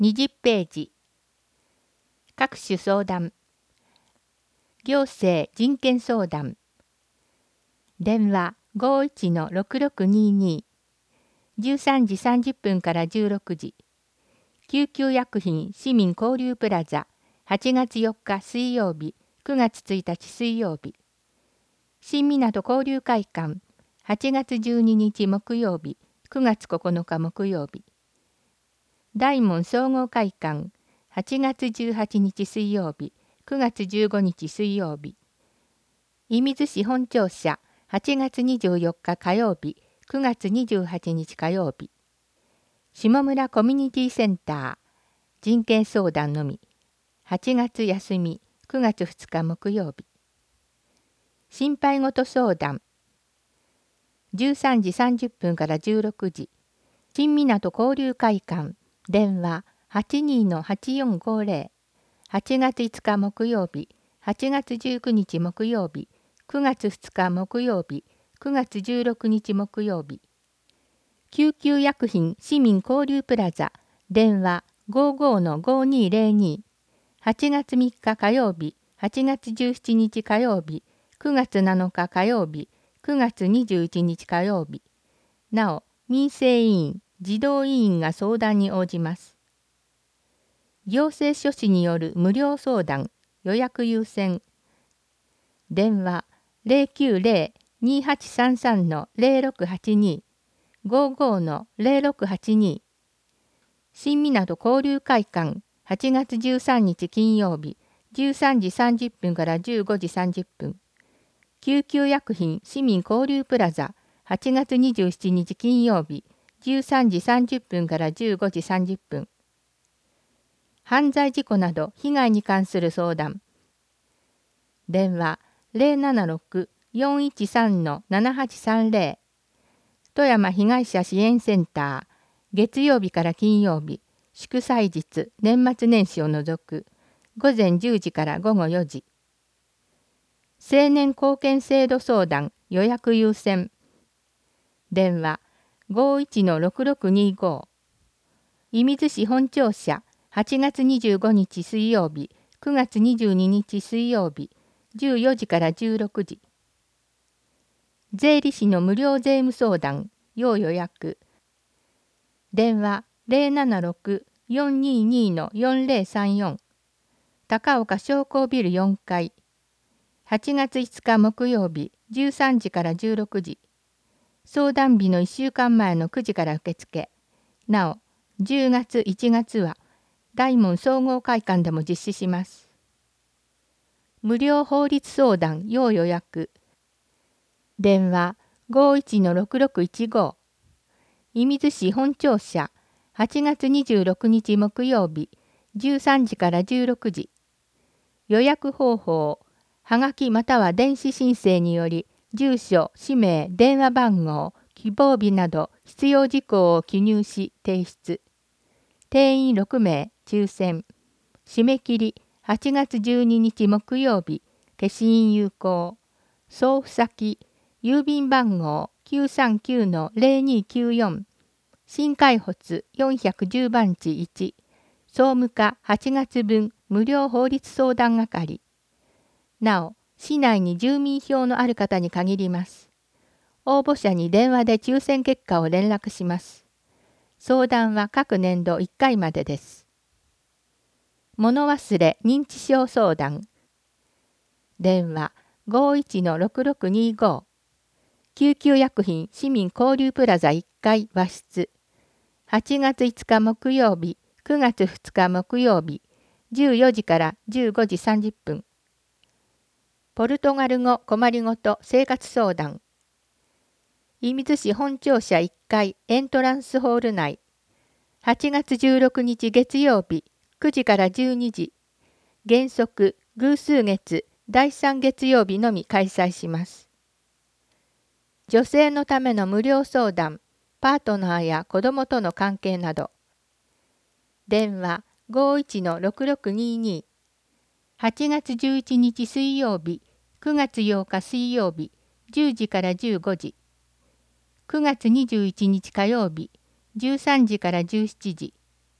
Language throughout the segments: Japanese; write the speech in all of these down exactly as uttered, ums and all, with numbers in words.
にじゅっページ。各種相談。行政人権相談。電話 ごいちのろくろくにーにー。じゅうさんじさんじゅっぷんからじゅうろくじ。救急薬品市民交流プラザ。はちがつよっか水曜日、くがつついたち水曜日。新港交流会館。はちがつじゅうににち木曜日、くがつここのか木曜日。大門総合会館。はちがつじゅうはちにち水曜日、くがつじゅうごにち水曜日。射水市本庁舎。はちがつにじゅうよっか火曜日、くがつにじゅうはちにち火曜日。下村コミュニティセンター。人権相談のみ。はちがつ休み、くがつふつか木曜日。心配事相談。じゅうさんじさんじゅっぷんからじゅうろくじ。新港交流会館。電話 はちにーのはちよんごぜろ。はちがついつか木曜日、はちがつじゅうくにち木曜日、くがつふつか木曜日、くがつじゅうろくにち木曜日。救急薬品市民交流プラザ。電話 ごじゅうのごにーぜろに。はちがつみっか火曜日、はちがつじゅうしちにち火曜日、くがつなのか火曜日、くがつにじゅういちにち火曜日。なお、民生委員、児童委員が相談に応じます。行政書士による無料相談、予約優先。電話 ゼロきゅうゼロ にーはちさんさん のゼロろくはちに、ごじゅうのゼロろくはちに。新港交流会館。はちがつじゅうさんにち金曜日、じゅうさんじさんじゅっぷんからじゅうごじさんじゅっぷん。救急薬品市民交流プラザ。はちがつにじゅうしちにち金曜日、じゅうさんじさんじゅっぷんからじゅうごじさんじゅっぷん。犯罪事故など被害に関する相談。電話 ゼロななろく よんいちさん のななはちさんぜろ。富山被害者支援センター。月曜日から金曜日、祝祭日、年末年始を除く、ごぜんじゅうじからごごよじ。青年貢献制度相談予約優先。電話 ごいちのろくろくにーご。射水市本庁舎。はちがつにじゅうごにち水曜日、くがつにじゅうににち水曜日、じゅうよじからじゅうろくじ。税理士の無料税務相談、要予約。電話 ゼロななろく よんにーにー のよんぜろさんよん。高岡商工ビルよんかい。はちがついつか木曜日、じゅうさんじからじゅうろくじ。相談日のいっしゅうかんまえのくじから受付。なお、じゅうがついちがつは、大門総合会館でも実施します。無料法律相談要予約。電話 ごいちのろくろくいちご。射水市本庁舎。はちがつにじゅうろくにち木曜日、じゅうさんじからじゅうろくじ。予約方法。はがきまたは電子申請により、住所、氏名、電話番号、希望日など必要事項を記入し提出。定員ろくめい、抽選。締め切りはちがつじゅうににち木曜日、消印有効。送付先、郵便番号 きゅうさんきゅうのゼロにーきゅうよん。新海発よんひゃくじゅうばんちいち。総務課はちがつぶん無料法律相談係。なお、市内に住民票のある方に限ります。応募者に電話で抽選結果を連絡します。相談は各年度いっかいまでです。物忘れ認知症相談。電話 ごいちのろくろくにーご。救急薬品市民交流プラザいっかい和室。はちがついつか木曜日、くがつふつか木曜日、じゅうよじからじゅうごじさんじゅっぷん。ポルトガル語困りごと生活相談。射水市本庁舎いっかいエントランスホール内。はちがつじゅうろくにち月曜日、くじからじゅうにじ。原則、偶数月、だいさん月曜日のみ開催します。女性のための無料相談、パートナーや子供との関係など。電話 ごいちのろくろくにーにー。はちがつじゅういちにち水曜日、くがつようか水曜日、じゅうじからじゅうごじ。くがつにじゅういちにち火曜日、じゅうさんじからじゅうしちじ。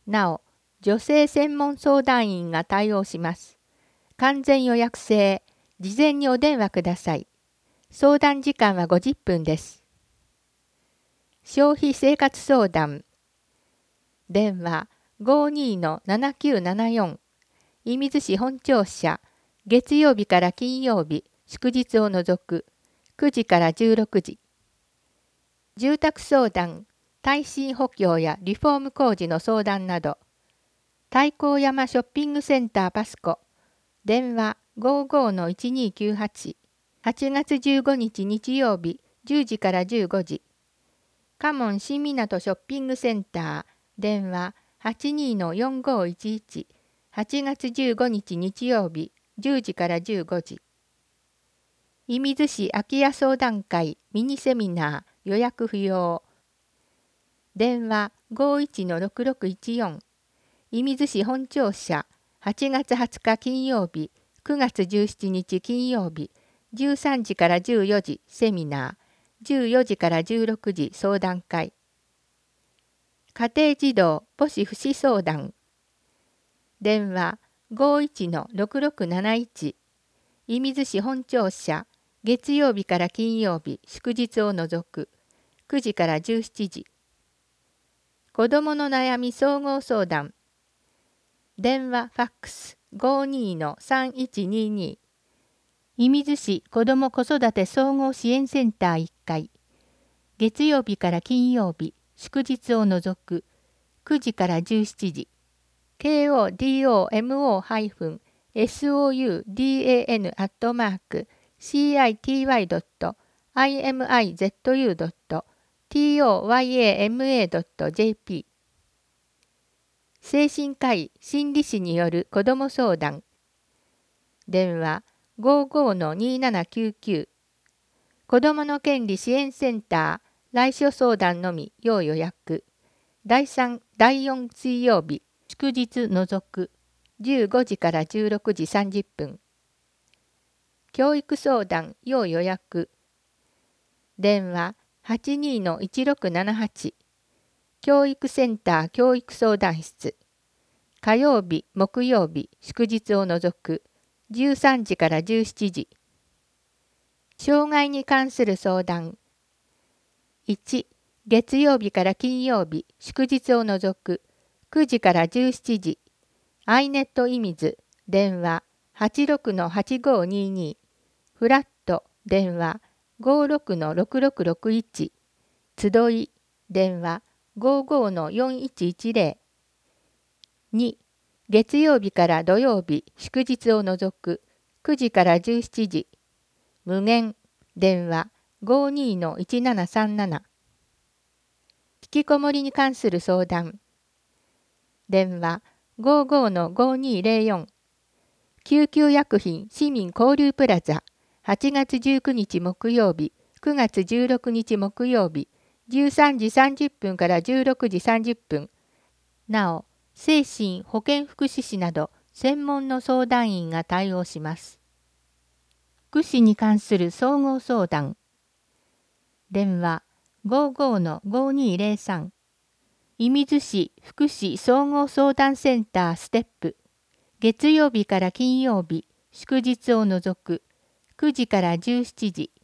なお、女性専門相談員が対応します。完全予約制、事前にお電話ください。相談時間はごじゅっぷんです。消費生活相談。電話 ごーにーのななきゅうななよん。射水市本庁舎、月曜日から金曜日、祝日を除く、くじからじゅうろくじ。住宅相談、耐震補強やリフォーム工事の相談など。太閤山ショッピングセンターパスコ。電話 ごーごーのいちにーきゅうはち。はちがつじゅうごにち日曜日、じゅうじからじゅうごじ。カモン新港ショッピングセンター。電話 はちにーのよんごーいちいち。はちがつじゅうごにち日曜日、じゅうじからじゅうごじ。射水市空き家相談会ミニセミナー予約不要。電話 ごーいちのろくろくいちよん。射水市本庁舎、はちがつはつか金曜日、くがつじゅうしちにち金曜日、じゅうさんじからじゅうよじセミナー、じゅうよじからじゅうろくじ相談会。家庭児童母子福祉相談。電話 ごーいちのろくろくなないち。射水市本庁舎、月曜日から金曜日、祝日を除く、くじからじゅうしちじ。子どもの悩み総合相談。電話ファックス ごーにーのさんいちにーにー。射水市子ども子育て総合支援センターいっかい。月曜日から金曜日、祝日を除く、くじからじゅうしちじ。ケーオーディーオーエムオーソウダン アットマーク シーアイティーワイドットアイエムアイゼットユードットトヨヤマドットジェーピー。精神科医心理師による子ども相談。電話 ごーごーのにーななきゅうきゅう。子どもの権利支援センター来所相談のみ要予約。だいさん、だいよん水曜日、祝日除く、じゅうごじからじゅうろくじさんじゅっぷん。教育相談要予約。電話 はちにーのいちろくななはち。教育センター教育相談室。火曜日、木曜日、祝日を除く、じゅうさんじからじゅうしちじ。障害に関する相談。いち、月曜日から金曜日、祝日を除く、くじからじゅうしちじ。アイネット射水、電話 はちろくのはちごーにーにー。フラット、電話 ごーろくのろくろくろくいち。集い、電話 ごーごーのよんいちいちゼロ。に、月曜日から土曜日、祝日を除く、くじからじゅうしちじ。無限、電話 ごーにーのいちななさんなな。引きこもりに関する相談。電話 ごーごーのごーにーゼロよん。救急薬品市民交流プラザ、はちがつじゅうくにち木曜日、くがつじゅうろくにち木曜日、じゅうさんじさんじゅっぷんからじゅうろくじさんじゅっぷん。なお、精神保健福祉士など専門の相談員が対応します。福祉に関する総合相談。電話 ごーごーのごーにーゼロさん。射水市福祉総合相談センターステップ。月曜日から金曜日、祝日を除く、くじからじゅうしちじ。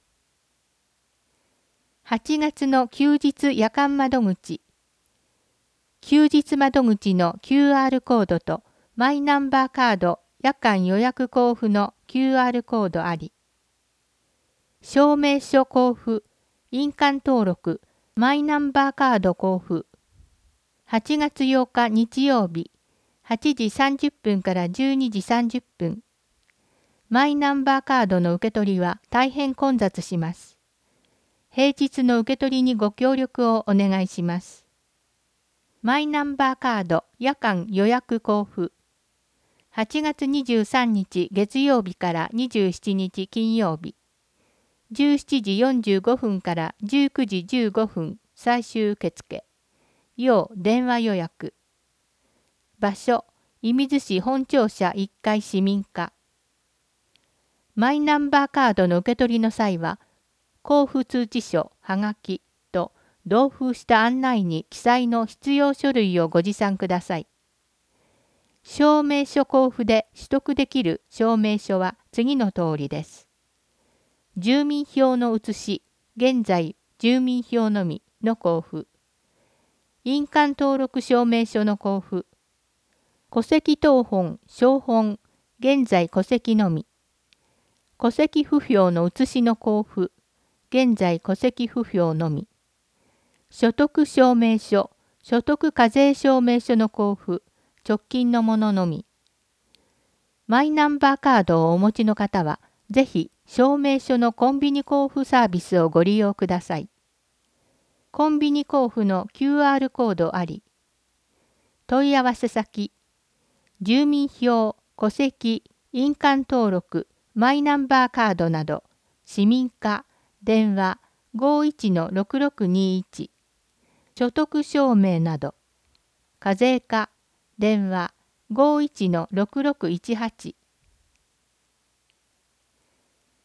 はちがつの休日夜間窓口。休日窓口の キューアール コードとマイナンバーカード夜間予約交付の キューアール コードあり。証明書交付、印鑑登録、マイナンバーカード交付。はちがつようか日曜日、はちじさんじゅっぷんからじゅうにじさんじゅっぷん。マイナンバーカードの受け取りは大変混雑します。平日の受け取りにご協力をお願いします。マイナンバーカード夜間予約交付。はちがつにじゅうさんにち月曜日からにじゅうしちにち金曜日。じゅうしちじよんじゅうごふんからじゅうくじじゅうごふん最終受付。要電話予約。場所、射水市本庁舎いっかい市民課。マイナンバーカードの受け取りの際は、交付通知書、はがきと同封した案内に記載の必要書類をご持参ください。証明書交付で取得できる証明書は次の通りです。住民票の写し、現在住民票のみの交付。印鑑登録証明書の交付。戸籍謄本、証本、現在戸籍のみ。戸籍不評の写しの交付。現在戸籍不評のみ。所得証明書、所得課税証明書の交付。直近のもののみ。マイナンバーカードをお持ちの方は、ぜひ証明書のコンビニ交付サービスをご利用ください。コンビニ交付の キューアール コードあり。問い合わせ先、住民票、戸籍、印鑑登録、マイナンバーカードなど、市民課、電話 ごーいちのろくろくにーいち、所得証明など、課税課、電話 ごーいちのろくろくいちはち